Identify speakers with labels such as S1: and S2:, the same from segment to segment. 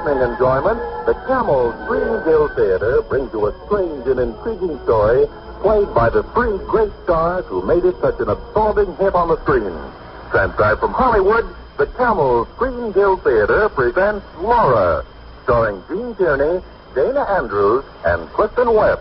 S1: listening enjoyment, the Camel's Green Gill Theater brings you a strange and intriguing story played by the three great stars who made it such an absorbing hit on the screen. Transcribed from Hollywood, the Camel's Green Gill Theater presents Laura, starring Gene Tierney, Dana Andrews, and Clifton Webb.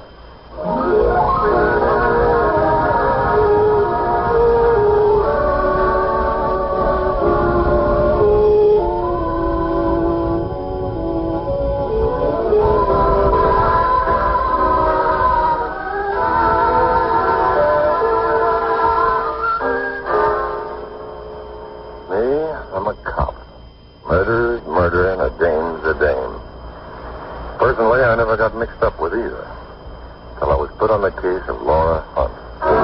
S2: Personally, I never got mixed up with either, till I was put on the case of Laura Hunt.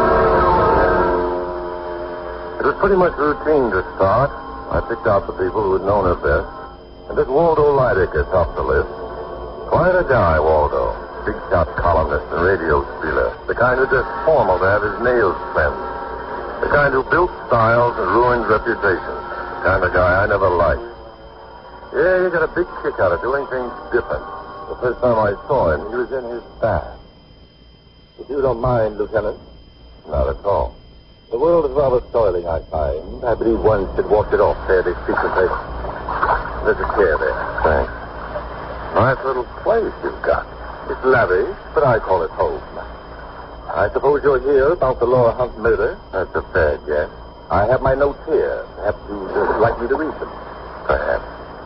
S2: It was pretty much routine to start. I picked out the people who had known her best, and this Waldo Lydecker topped the list. Quite a guy, Waldo. Big shot columnist and radio spieler. The kind who dressed formal to have his nails trimmed. The kind who built styles and ruined reputations. The kind of guy I never liked. Yeah, you get a big kick out of doing things different. The first time I saw him, he was in his bath.
S1: If you don't mind, Lieutenant.
S2: Not at all.
S1: The world is rather soiling, I find. I believe one should walk it off fairly frequently. There's a chair there.
S2: Thanks. Nice little place you've got.
S1: It's lavish, but I call it home. I suppose you're here about the Laura Hunt murder?
S2: That's a fair guess.
S1: I have my notes here. Perhaps you'd like me to read them.
S2: Perhaps.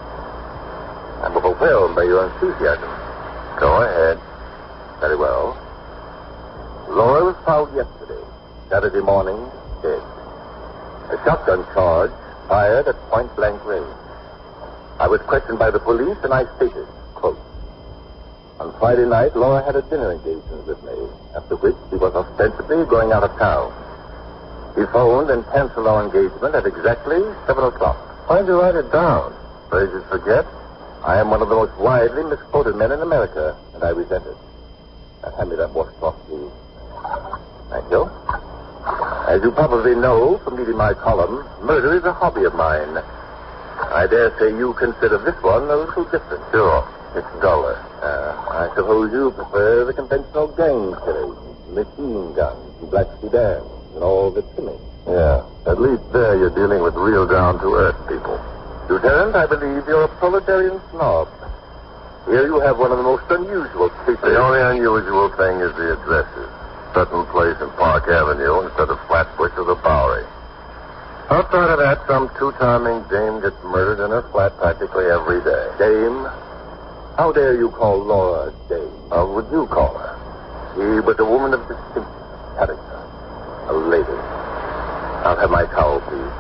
S1: I'm overwhelmed by your enthusiasm.
S2: Go ahead.
S1: Very well. Laura was found yesterday, Saturday morning, dead. A shotgun charge fired at point-blank range. I was questioned by the police, and I stated, quote, on Friday night, Laura had a dinner engagement with me, after which she was ostensibly going out of town. He phoned and canceled our engagement at exactly 7 o'clock.
S2: Why'd you write it down? Afraid you'd forget?
S1: I am one of the most widely misquoted men in America, and I resent it. Now, hand me that washcloth, please. Thank you. As you probably know from reading my column, murder is a hobby of mine. I dare say you consider this one a little different.
S2: Sure. It's duller.
S1: I suppose you prefer the conventional gang killings, machine guns, and black sedans, and all the trimming.
S2: Yeah. At least there you're dealing with real down-to-earth people.
S1: Lieutenant, I believe you're a proletarian snob. Here you have one of the most unusual cases.
S2: The only unusual thing is the addresses. Sutton Place and Park Avenue instead of Flatbush or the Bowery. Outside of that, some two-timing dame gets murdered in her flat practically every day.
S1: Dame? How dare you call Laura a dame?
S2: How would you call her?
S1: She was a woman of distinct character. A lady. I'll have my towel, please.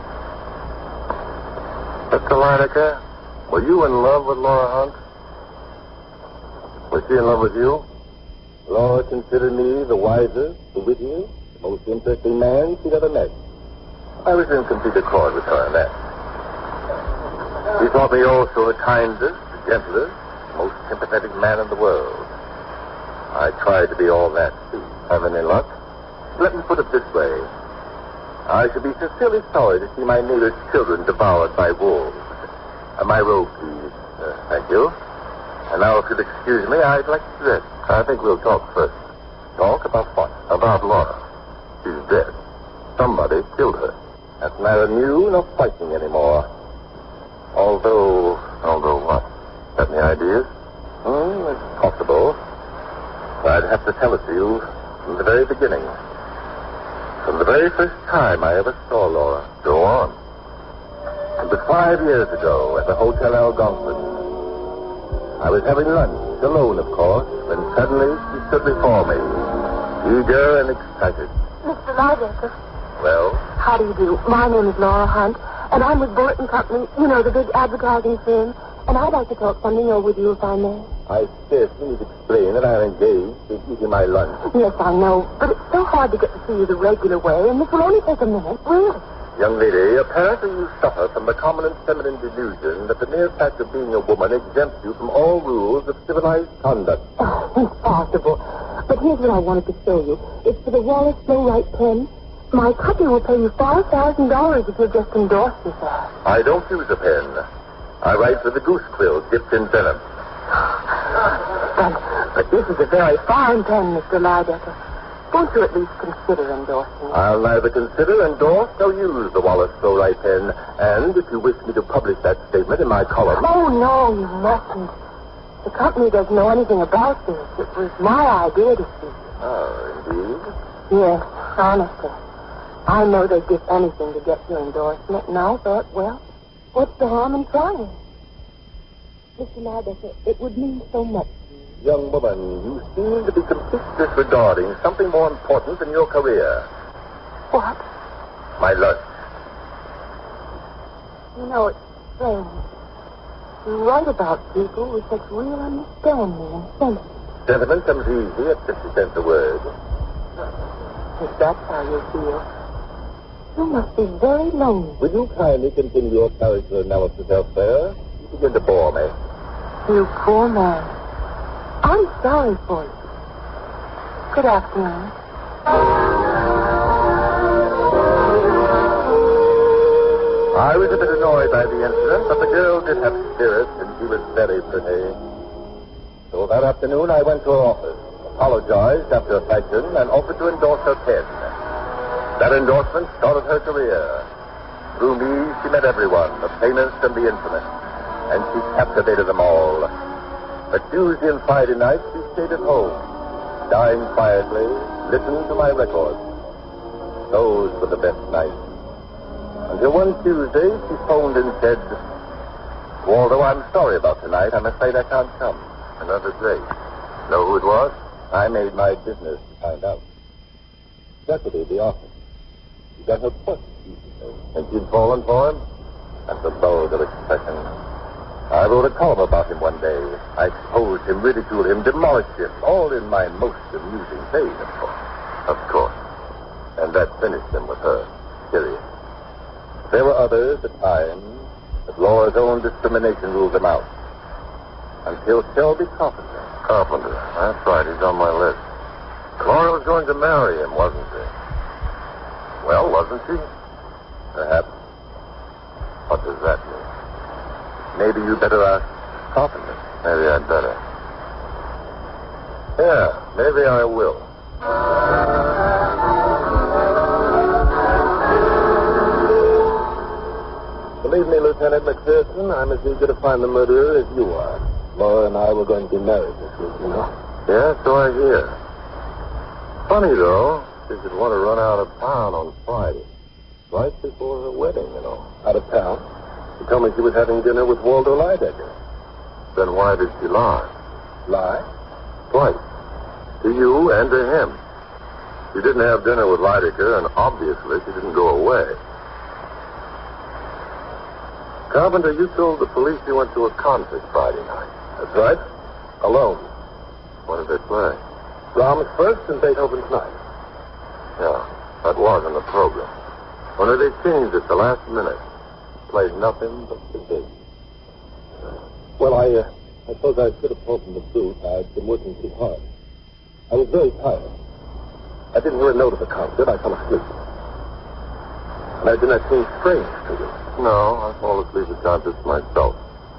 S2: Mr. Lydecker, were you in love with Laura Hunt? Was she in love with you?
S1: Laura considered me the wisest, the wittiest, the most interesting man she'd ever met. I was in complete accord with her on that. She thought me also the kindest, the gentlest, the most sympathetic man in the world. I tried to be all that, too.
S2: Have any luck?
S1: Let me put it this way. I should be sincerely sorry to see my neighbor's children devoured by wolves. My robe, please.
S2: Thank you.
S1: And now, if you'll excuse me, I'd like to dress.
S2: I think we'll talk first.
S1: Talk about what?
S2: About Laura. She's dead. Somebody killed her.
S1: That's neither new nor frightening anymore.
S2: Although what? Got any ideas?
S1: It's possible. But I'd have to tell it to you from the very beginning. From the very first time I ever saw Laura.
S2: Go on.
S1: It was 5 years ago at the Hotel Algonquin. I was having lunch, alone, of course, when suddenly she stood before me, eager and excited.
S3: Mr. Lydecker.
S1: Well?
S3: How do you do? My name is Laura Hunt, and I'm with Bulletin Company, you know, the big advertising firm, and I'd like to talk something over with you if I may.
S1: I scarcely need to explain that I'm engaged in eating my lunch.
S3: Yes, I know, but it's so hard to get to see you the regular way, and this will only take a minute, really.
S1: Young lady, apparently you suffer from the common and feminine delusion that the mere fact of being a woman exempts you from all rules of civilized conduct.
S3: Oh, impossible. But here's what I wanted to show you. It's for the Wallace Slow Right pen. My company will pay you $5,000 if you'll just endorse me, sir.
S1: I don't use a pen. I write with the goose quill dipped in venom.
S3: But this is a very fine pen, Mr. Lydecker. Won't you at least consider endorsing it?
S1: I'll neither consider, endorse, nor use the Wallace Pro-Write pen. And if you wish me to publish that statement in my column...
S3: Oh, no, you mustn't. The company doesn't know anything about this. It was my idea to see.
S1: Oh, indeed?
S3: Yes, honestly. I know they'd give anything to get your endorsement, and I thought, well, what's the harm in trying? Mr. Lydecker, it would mean so much to me.
S1: Young woman, you seem to be completely disregarding something more important than your career.
S3: What?
S1: My lunch.
S3: You know, it's strange. You write about people with such real understanding and sentiment.
S1: Sentiment comes easy at 50 cents a word.
S3: If that's how you feel, you must be very lonely.
S1: Will you kindly continue your character analysis elsewhere? You begin to bore me.
S3: You poor man. I'm sorry for you. Good afternoon.
S1: I was a bit annoyed by the incident, but the girl did have spirit, and she was very pretty. So that afternoon, I went to her office, apologized after a fashion, and offered to endorse her pen. That endorsement started her career. Through me, she met everyone, the famous and the infamous, and she captivated them all. But Tuesday and Friday nights, she stayed at home, dined quietly, listened to my records. Those were the best nights. Until one Tuesday, she phoned and said, Waldo, I'm sorry about tonight. I'm afraid I can't come. Another day. Know who it was? I made my business to find out. Deputy, the office. She got her push, and she'd fallen for him. That's a vulgar expression. I wrote a column about him one day. I exposed him, ridiculed him, demolished him, all in my most amusing vein, of course. Of course. And that finished him with her. Period. There were others at times, but Laura's own discrimination ruled them out. Until Shelby Carpenter. Carpenter. That's right. He's on my list. Laura was going to marry him, wasn't she? Well, wasn't she? Perhaps. What does that mean? Maybe you better ask Carpenter. Maybe I'd better. Yeah, maybe I will. Believe me, Lieutenant McPherson, I'm as eager to find the murderer as you are. Laura and I were going to be married this week, you know. Yeah, so I hear. Funny, though, she should want to run out of town on Friday. Right before her wedding, you know. Out of town? She told me she was having dinner with Waldo Lydecker. Then why did she lie? Lie? Twice. To you and to him. She didn't have dinner with Lydecker, and obviously she didn't go away. Carpenter, you told the police you went to a concert Friday night. That's right. Alone. What did they play? Brahms first and Beethoven's ninth. Yeah, that was in the program. Only they changed it the last minute. Played nothing but the big. Well, I suppose I should have told them the truth. I'd been working too hard. I was very tired. I didn't hear a note of the concert. I fell asleep. And didn't that seem strange to you? No, I fall asleep at concerts myself.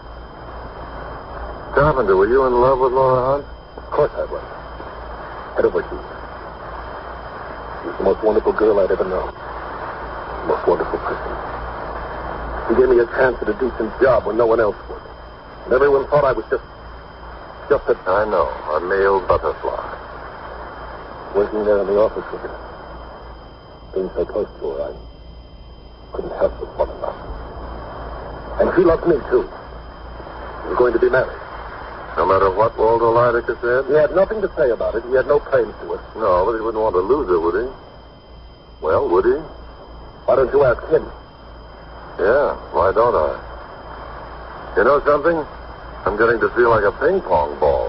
S1: Carpenter, were you in love with Laura Hunt? Of course I was. Head over heels. She was the most wonderful girl I'd ever known. The most wonderful person. She gave me a chance at a decent job when no one else would. And everyone thought I was just a... I know, a male butterfly. Working there in the office with her. Being so close to her, I couldn't help but fall in love. And she loved me, too. We were going to be married. No matter what Waldo Lydecker said? He had nothing to say about it. He had no claim to it. No, but he wouldn't want to lose her, would he? Well, would he? Why don't you ask him? Yeah, why don't I? You know something? I'm getting to feel like a ping pong ball.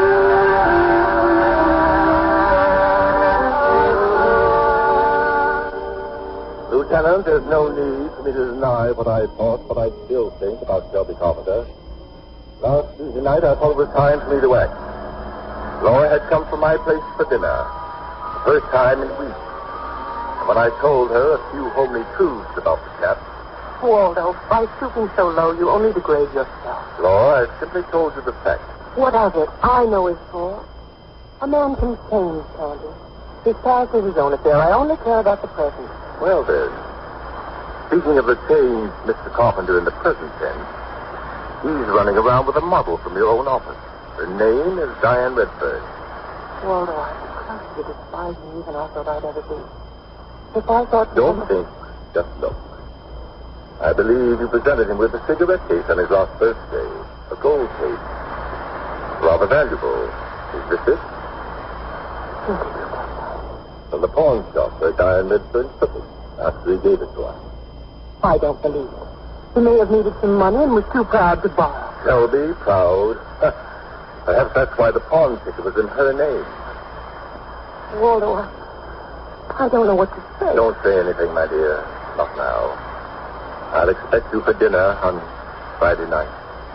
S1: Lieutenant, there's no need for me to deny what I thought, but I still think about Shelby Carpenter. Last Tuesday night, I thought it was time for me to act. Laura had come from my place for dinner. The first time in weeks. And when I told her a few homely truths about the chap,
S3: Waldo, by stooping so low, you only degrade yourself.
S1: Laura, I simply told you the facts.
S3: What of it? I know his fault. A man can change, can't he? His past is his own affair. I only care about the present.
S1: Well, then, speaking of the change, Mr. Carpenter, in the present tense, he's running around with a model from your own office. Her name is Diane Redfern.
S3: Waldo, I'm close to despising you than I thought I'd ever be. If I thought...
S1: Don't think. Just look. I believe you presented him with a cigarette case on his last birthday. A gold case. Rather valuable. Is this it?
S3: Where did you get that?
S1: From the pawn shop where Diane Redfern took it after he gave it to us.
S3: I don't believe it. He may have needed some money and was too proud to borrow.
S1: Shelby, proud. Perhaps that's why the pawn ticket was in her name.
S3: Waldo, I don't know what to say.
S1: Don't say anything, my dear. Not now. I'll expect you for dinner on Friday night.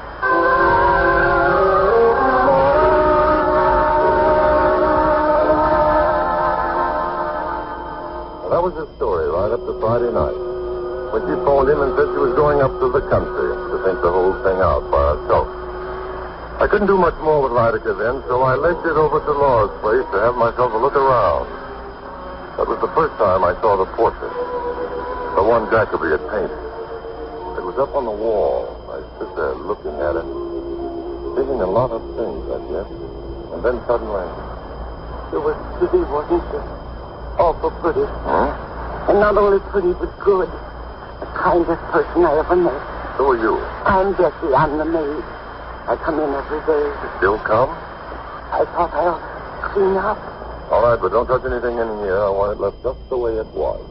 S1: Well, that was his story right up to Friday night, when she phoned him and said she was going up to the country to think the whole thing out by herself. I couldn't do much more with Lydica then, so I legged it over to Laura's place to have myself a look around. That was the first time I saw the portrait, the one Jacoby had painted. It was up on the wall. I stood there looking at it, thinking a lot of things, I guess. And then suddenly...
S3: It was pretty, wasn't it? Awful pretty.
S1: Huh?
S3: And not only pretty, but good. The kindest person I ever met.
S1: Who are you?
S3: I'm Jessie. I'm the maid. I come in every day.
S1: You still come?
S3: I thought I'll clean up.
S1: All right, but don't touch anything in here. I want it left just the way it was.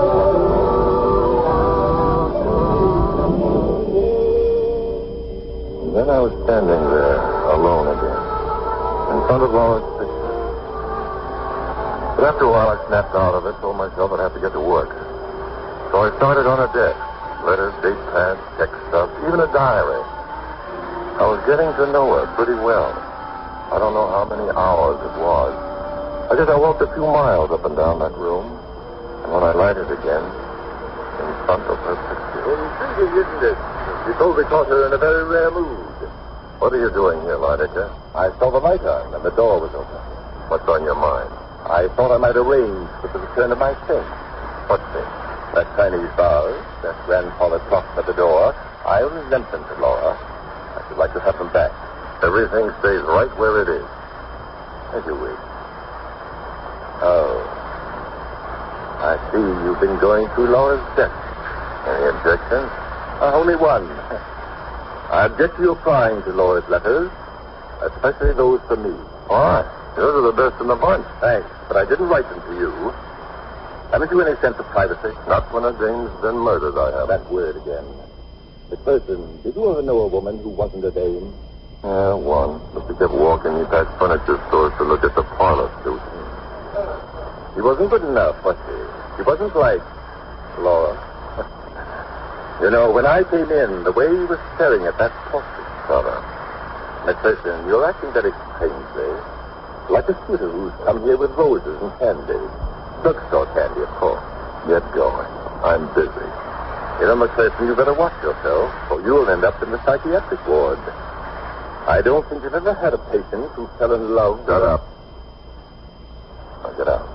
S1: And then I was standing there, alone again, in front of Laura's picture. But after a while, I snapped out of it, told myself I'd have to get to work. So I started on a desk. Letters, date pads, check stuff, even a diary. I was getting to know her pretty well. I don't know how many hours it was. I guess I walked a few miles up and down that room. And when I lighted again, in front of her picture... Intriguing, isn't it? She told me caught her in a very rare mood. What are you doing here, Lydica? I saw the light on and the door was open. What's on your mind? I thought I might arrange for the return of my things. What things? That Chinese vase, that grandfather clock at the door. I only lent them to Laura. I should like to have them back. Everything stays right where it is. As you wish. Oh. I see you've been going through Laura's desk. Any objections? Only one. I object to your prying to Laura's letters, especially those for me. All right. Those are the best in the bunch. Thanks, but I didn't write them to you. Haven't you any sense of privacy? Not when a dame's been murdered, I have. That word again. McPherson, did you ever know a woman who wasn't a dame? Yeah, one. But she kept walking me past furniture stores to look at the parlor suit. She wasn't good enough, was she? She wasn't like Laura. You know, when I came in, the way he was staring at that portrait, Laura. McPherson, you're acting very strangely. Like a suitor who's come here with roses and candy. Drugstore candy, of course. Get going. I'm busy. You know, McPherson, you better watch yourself, or you'll end up in the psychiatric ward. I don't think you've ever had a patient who fell in love. Shut up. Now get out.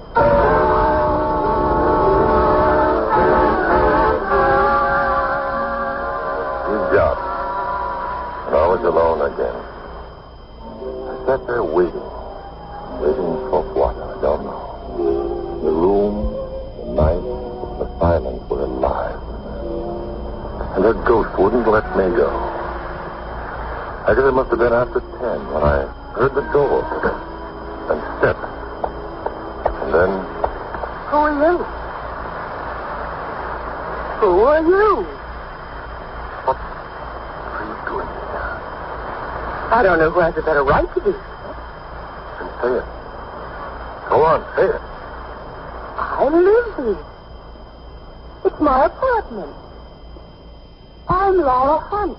S1: He got. And I was alone again. I sat there waiting. Waiting for what? I don't know. The room, the night, the silence were alive. And her ghost wouldn't let me go. I guess it must have been after 10 when I heard the door open and step. And then...
S3: Who are you? Who are you?
S1: What are you doing here?
S3: I don't know who has a better right to be.
S1: Then say it. Go on, say it.
S3: I live here. It's my apartment. I'm Laura Hunt.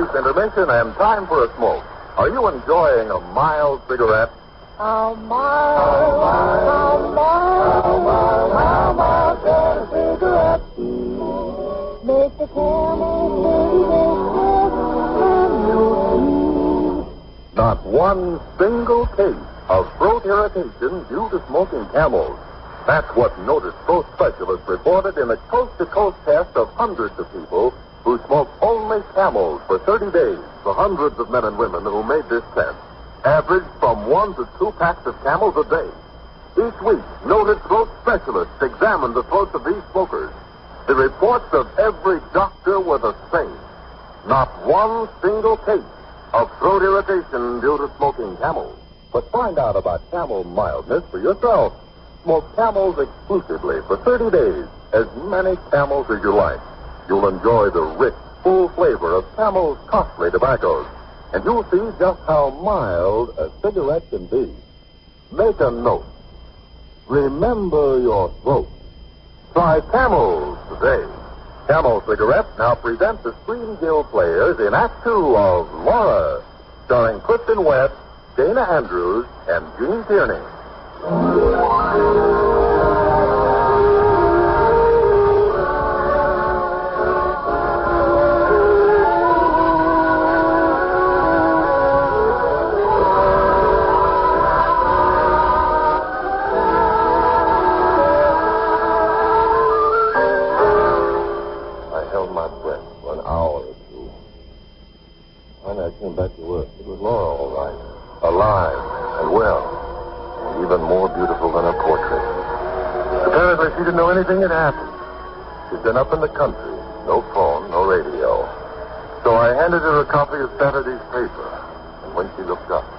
S2: introduce intermission and time for a smoke. Are you enjoying a mild cigarette?
S3: How mild a cigarette. Make the
S2: Not one single case of throat irritation due to smoking Camels. That's what Notice Throat Specialists reported in a coast-to-coast test of hundreds of people who smoked only Camels for 30 days. The hundreds of men and women who made this test averaged from 1 to 2 packs of Camels a day. Each week, Notice Throat Specialists examined the throats of these smokers. The reports of every doctor were the same. Not one single case of throat irritation due to smoking Camels. But find out about Camel mildness for yourself. Smoke Camels exclusively for 30 days, as many Camels as you like. You'll enjoy the rich, full flavor of Camel's costly tobaccos, and you'll see just how mild a cigarette can be. Make a note. Remember your throat. Try Camels today. Camel Cigarettes now present the Screen Guild Players in Act 2 of Laura, starring Kristen West, Dana Andrews, and Gene Tierney. I held my breath for an hour or two. When I came back to work, it was Laura, all right. Alive and well. Even more beautiful than her portrait. Apparently, she didn't know anything had happened. She'd been up in the country. No phone, no radio. So I handed her a copy of Saturday's paper. And when she looked up...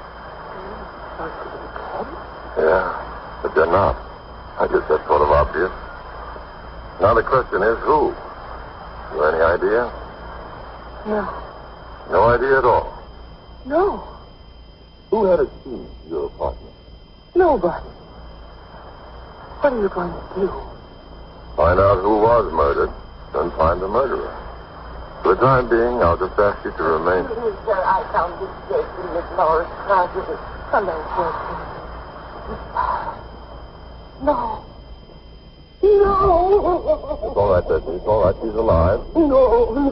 S2: Yeah, but they're not. I guess that's sort of obvious. Now the question is, who? You any idea?
S3: No.
S2: No idea at all.
S3: No.
S2: Who had a key to your apartment?
S3: Nobody. What are you going to do?
S2: Find out who was murdered, then find the murderer. For the time being, I'll just ask you to remain...
S3: Sir, I found this dead in Miss Laura's closet. Hello, Wilson. No. No.
S2: It's all right, Bessie. It's all right. She's alive.
S3: No.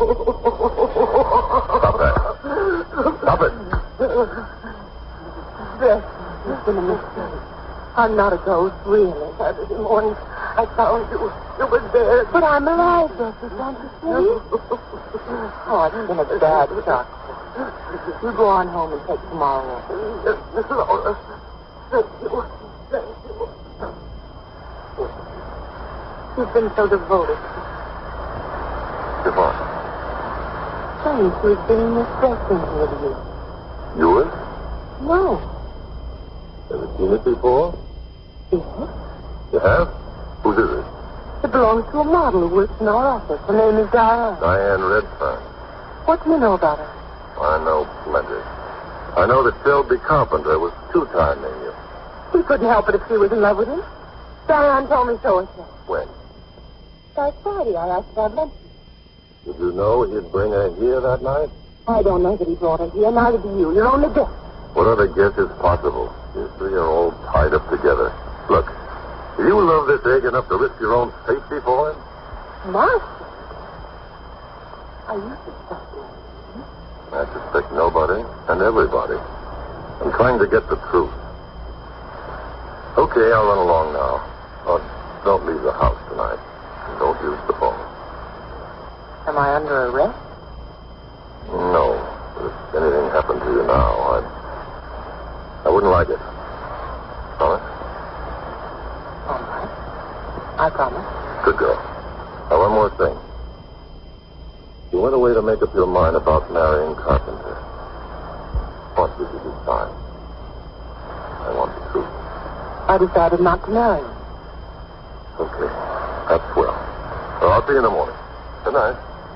S2: Stop that. Stop it.
S3: Yes, it's been a mistake. I'm not a ghost, really. Saturday morning, I found you. You were there. But I'm alive, Bessie, don't you see? Oh, it's been a bad shock. You go on home and take tomorrow off. Miss Laura, thank you. Thank you. You've been so devoted.
S2: Goodbye.
S3: Thanks, we've been mistrusting with you.
S2: You would?
S3: No.
S2: Ever seen it before?
S3: Yes.
S2: You have? Whose is it?
S3: It belongs to a model who works in our office. Her name is Diane.
S2: Diane Redfern.
S3: What do you know about her?
S2: I know plenty. I know that Philby Carpenter was two-timing you.
S3: He couldn't help it if she was in love with him. Diane told me so herself.
S2: When?
S3: Last Friday, I asked about lunch.
S2: Did you know he'd bring her here that night?
S3: I don't know that he brought her here. Neither do you. You're only guessing.
S2: What other guess is possible? You three are all tied up together. Look, do you love this egg enough to risk your own safety for him?
S3: Master? Are you suspecting?
S2: I suspect nobody and everybody. I'm trying to get the truth. Okay, I'll run along now. Oh, don't leave the house tonight. And don't use the phone.
S3: Am I under arrest?
S2: No. If anything happened to you now, I wouldn't like it. Promise?
S3: All right. I promise.
S2: Good girl. Now, one more thing. You went away to make up your mind about marrying Carpenter. What did you decide? I want the truth.
S3: I decided not to marry him.
S2: Okay. That's swell. Well, I'll see you in the morning. Good night.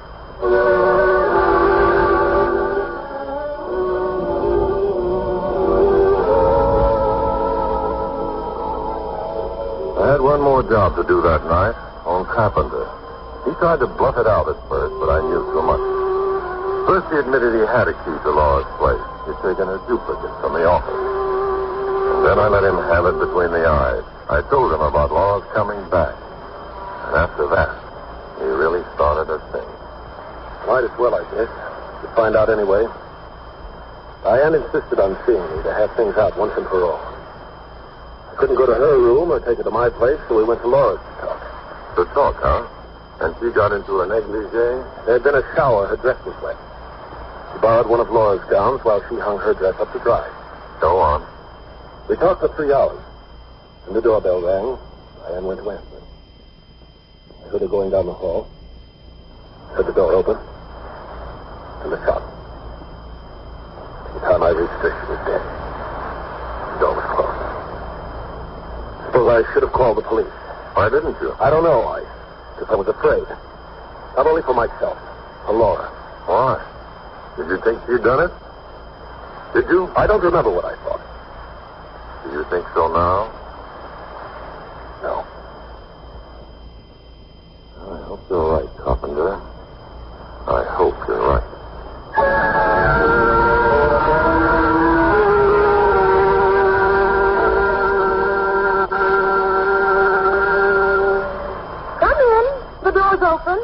S2: I had one more job to do that night on Carpenter. He tried to bluff it out at first, but I knew too much. First, he admitted he had a key to Laura's place. He'd taken a duplicate from the office. And then I let him have it between the eyes. I told him about Laura's coming back. And after that, he really started to think.
S1: Might as well, I guess. To find out anyway. Diane insisted on seeing me to have things out once and for all. I couldn't go to her room or take her to my place, so we went to Laura's to talk.
S2: To talk, huh? And she got into a negligee?
S1: There had been a shower. Her dress was wet. She borrowed one of Laura's gowns while she hung her dress up to dry.
S2: Go on.
S1: We talked for 3 hours. And the doorbell rang. Diane went to answer. I heard her going down the hall. Heard the door open. And the shot. By the time I reached her, she was dead. The door was closed. Suppose I should have called the police.
S2: Why didn't you?
S1: I don't know. Because I was afraid. Not only for myself, for Laura.
S2: Why? Did you think she'd done it? Did you?
S1: I don't remember what I thought.
S2: Do you think so now?
S1: No.
S2: I hope you're right, Carpenter. I hope you're right.
S3: Open.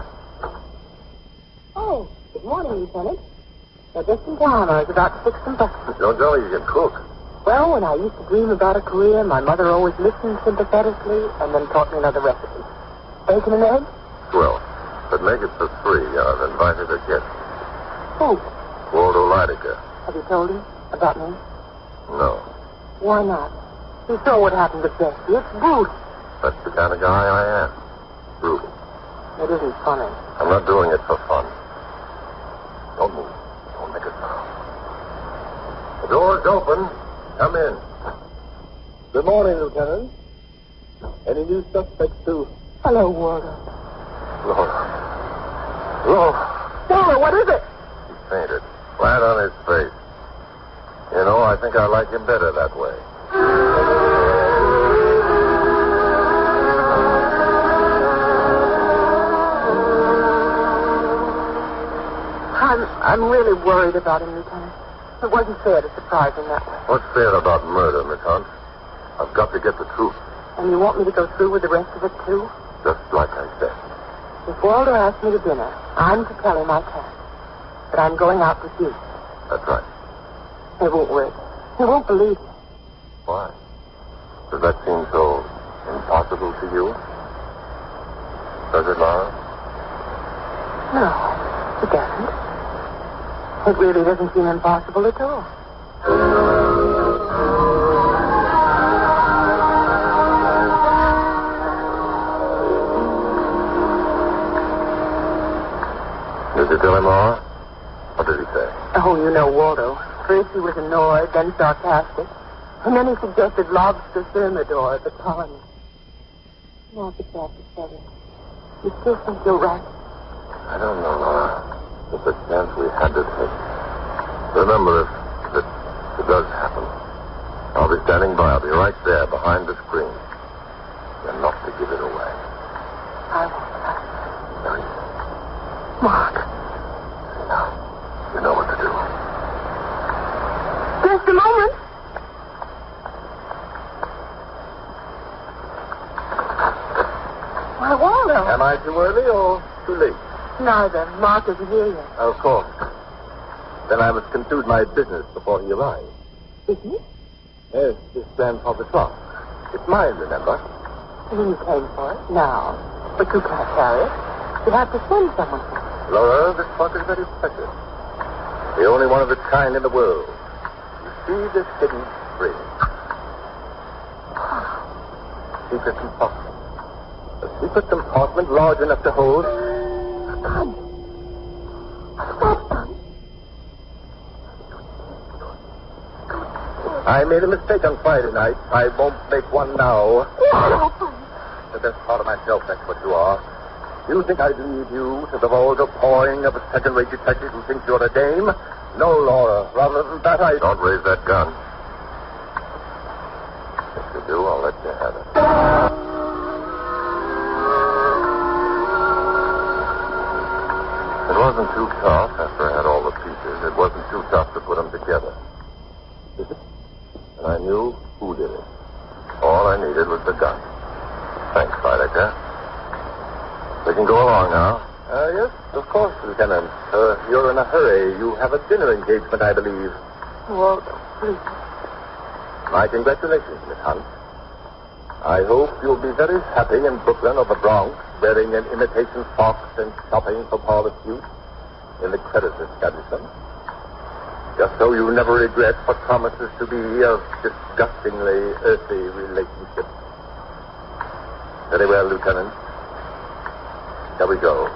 S3: Oh, good morning, Lieutenant. Now, just in time. I was about to fix some breakfast.
S2: Don't tell me you can cook.
S3: Well, when I used to dream about a career, my mother always listened sympathetically and then taught me another recipe. Bacon and eggs?
S2: Well, but make it for 3. I've invited a guest.
S3: Who?
S2: Waldo Lydecker.
S3: Have you told him about me?
S2: No.
S3: Why not? You saw what happened to Bessie. It's brutal.
S2: That's the kind of guy I am. Brutal.
S3: It isn't funny.
S2: I'm not doing it for fun. Don't move. Don't make a sound. The door's open. Come in.
S1: Good morning, Lieutenant. Any new suspects, too?
S3: Hello, Waldo.
S2: Laura. Laura.
S3: Waldo, what is it?
S2: He fainted. Flat on his face. You know, I think I like him better that way.
S3: I'm really worried about him, Lieutenant. It wasn't fair to surprise him that way.
S2: What's fair about murder, Miss Hunt? I've got to get the truth.
S3: And you want me to go through with the rest of it, too?
S2: Just like I said.
S3: If Waldo asks me to dinner, I'm to tell him I can't. But I'm going out with you.
S2: That's right.
S3: It won't work. He won't believe me.
S2: Why? Does that seem so impossible to you? Does it, Laura?
S3: No, it doesn't. It really doesn't seem impossible at all.
S2: Did you tell him, Laura? What did he say?
S3: Oh, you know Waldo. First he was annoyed, then sarcastic. And then he suggested lobster thermidor at the colony. Now it's after 7. You still think you're right?
S2: I don't know, Laura. It's a chance we had to take. Remember, if it does happen, I'll be standing by. I'll be right there behind the screen. You're not to give it away.
S3: I won't.
S2: No, you...
S3: Mark.
S2: No. You know what to do.
S3: Just a moment. Why, Waldo.
S1: Am I too early or too late?
S3: Neither. Mark isn't here yet.
S1: Of course. Then I must conclude my business before he arrives.
S3: Business?
S1: Yes, this grandfather trunk. It's mine, remember?
S3: You came for it? No. But you can't carry it. You have to send someone for it.
S1: Laura, this trunk is very precious. The only one of its kind in the world. You see this hidden spring? Secret compartment. A secret compartment large enough to hold...
S3: Come. Stop, son.
S1: I made a mistake on Friday night. I won't make one now.
S3: Waldo.
S1: The best part of myself, that's what you are. You think I'd leave you to the vulgar pawing of a second-rate detective who thinks you're a dame? No, Laura. Rather than that, I...
S2: Don't raise that gun. If you do, I'll let you have it. It wasn't too tough after I had all the pieces. It wasn't too tough to put them together. And I knew who did it. All I needed was the gun. Thanks, Lydecker. We can go along now.
S1: Yes, of course, Lieutenant. You're in a hurry. You have a dinner engagement, I believe.
S3: Waldo, please.
S1: My congratulations, Miss Hunt. I hope you'll be very happy in Brooklyn or the Bronx, wearing an imitation fox and shopping for Paul Astute in the credit establishment. Just so you never regret what promises to be a disgustingly earthy relationship. Very well, Lieutenant. Shall we go?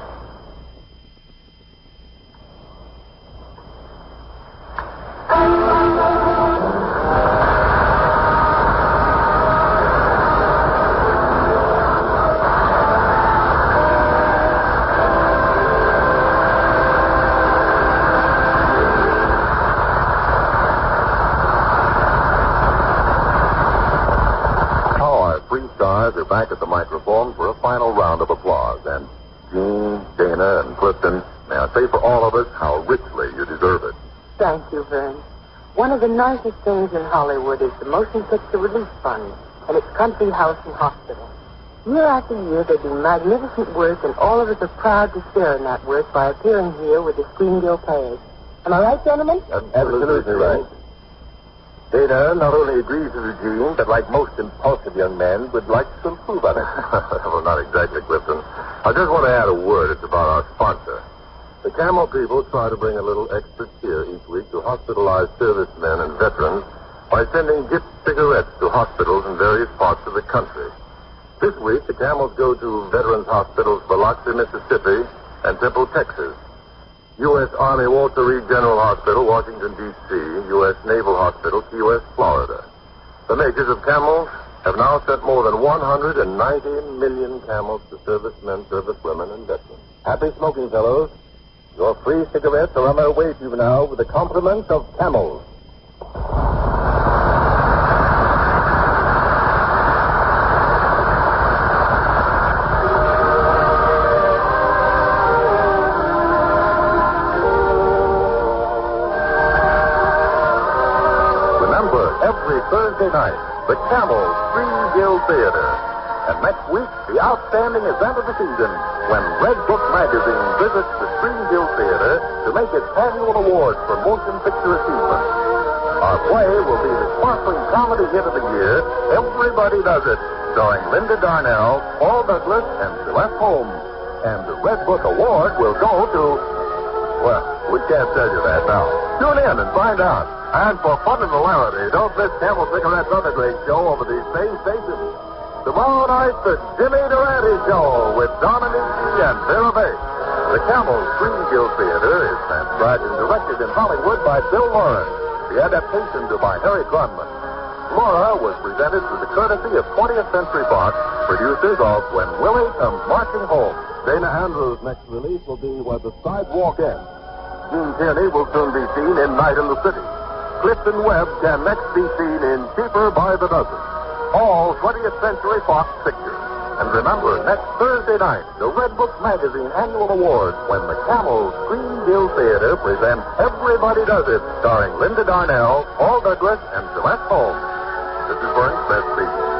S2: Are back at the microphone for a final round of applause. And Gene, Dana, and Clifton, may I say for all of us how richly you deserve it.
S3: Thank you, Vern. One of the nicest things in Hollywood is the Motion Picture Relief Fund and its country house and hospital. Year after year, they do magnificent work, and all of us are proud to share in that work by appearing here with the Screen Guild players. Am I right, gentlemen?
S1: Absolutely right. Dana not only agrees with Eugene, but like most impulsive young men, would like to improve on it.
S2: Well, not exactly, Clifton. I just want to add a word. It's about our sponsor. The Camel people try to bring a little extra cheer each week to hospitalized servicemen and veterans by sending gift cigarettes to hospitals in various parts of the country. This week, the Camels go to Veterans Hospitals Biloxi, Mississippi, and Temple, Texas. U.S. Army Walter Reed General Hospital, Washington, D.C., U.S. Naval Hospital, Key West, Florida. The makers of Camels have now sent more than 190 million Camels to servicemen, servicewomen, and veterans.
S1: Happy smoking, fellows. Your free cigarettes are on their way to you now with the compliments of Camels. Every Thursday night, the Camel Screen Guild Theater. And next week, the outstanding event of the season, when Red Book Magazine visits the Screen Guild Theater to make its annual awards for motion picture achievement. Our play will be the sparkling comedy hit of the year, Everybody Does It, starring Linda Darnell, Paul Douglas, and Celeste Holmes. And the Red Book Award will go to... Well, we can't tell you that now. Tune in and find out. And for fun and hilarity, don't miss Camel Cigarette's other great show over these same stations. Tomorrow night, the Jimmy Durante Show with Dominique and Vera Bates. The Camel Screen Guild Theater is transcribed and directed in Hollywood by Bill Lawrence. The adaptation by Harry Cronman. Laura was presented through the courtesy of 20th Century Fox, producers of When Willie Comes Marching Home. Dana Andrews' next release will be Where the Sidewalk Ends. Gene Tierney will soon be seen in Night in the City. Clifton Webb can next be seen in Cheaper by the Dozen. All 20th Century Fox pictures. And remember, next Thursday night, the Red Book Magazine Annual Awards, when the Camel Screen Guild Theater presents Everybody Does It, starring Linda Darnell, Paul Douglas, and Celeste Holmes. This is Vern Smith speaking.